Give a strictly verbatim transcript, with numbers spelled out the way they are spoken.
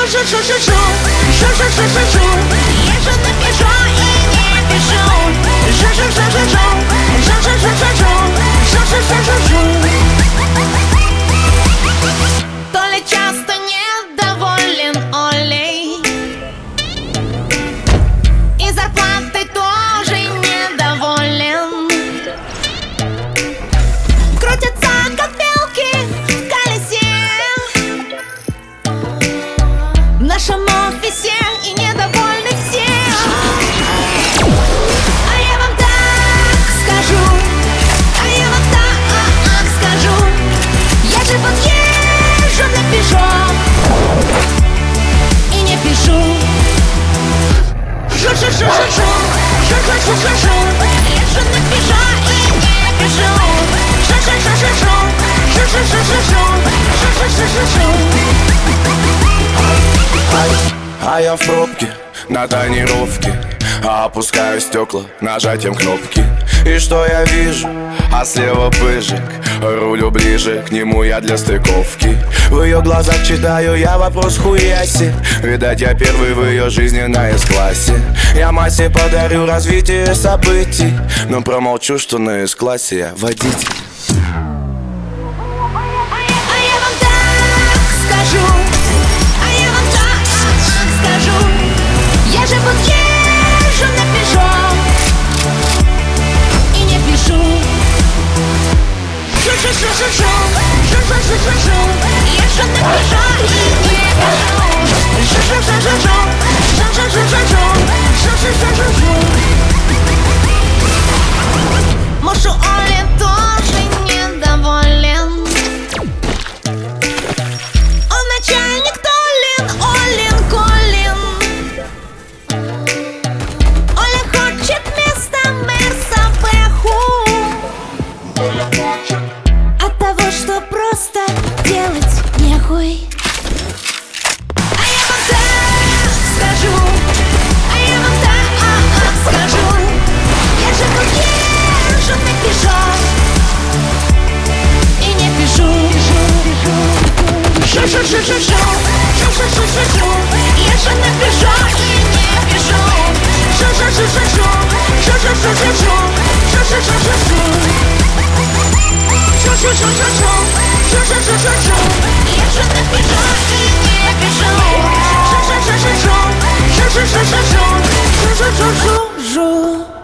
Шу-шу-шу-шу-шу, шу-шу-шу-шу-шу, я же напишу и не пишу. Шу-шу-шу-шу-шу, шу-шу-шу-шу-шу, шу-шу-шу-шу-шу. То ли часто недоволен Олей, и зарплатой тоже недоволен. Крутятся как белки в колесе в нашем офисе и недовольны все. А я вам так скажу, а я вам так скажу, я же вот езжу на пешок и не пишу. Шу-шу-шу-шу-шу, шу-шу-шу-шу-шу, я же на пешок и не пишу. Шу-шу-шу-шу-шу, шу-шу-шу-шу-шу, шу-шу-шу-шу-шу. А я в пробке, на тонировке, опускаю стекла нажатием кнопки. И что я вижу? А слева пыжик, рулю ближе к нему я для стыковки. В ее глазах читаю я вопрос хуяси. Видать, я первый в ее жизни на С-классе. Я массе подарю развитие событий, но промолчу, что на С-классе я водитель. Я же вот езжу на пешок и не пишу. Шу-шу-шу-шу-шу, шу-шу-шу-шу-шу, я же на пешок и не пишу. Шу-шу-шу-шу-шу, шу-шу-шу-шу-шу, шу-шу-шу-шу-шу. Муж у Оли тоже недоволен. Он начальник Толин, Олин, Колин. Оля хочет вместо Мерса Бэху, от того, что просто делать нехуй. А я вам так скажу, а я вам так скажу, я же тут езжу на пешок и не пишу. Шу-шу-шу-шу-шу, шу-шу-шу-шу-шу, я же на пешок и не пишу. Шу-шу-шу-шу-шу, шу-шу-шу-шу-шу, шу-шу-шу-шу-шу. Шу-шу-шу-шу-шу, шу-шу-шу-шу-шу, я же на пешок и не пишу. Шу-шу-шу-шу-шу, шу-шу-шу-шу-шу, шу-шу-шу-шу-шу.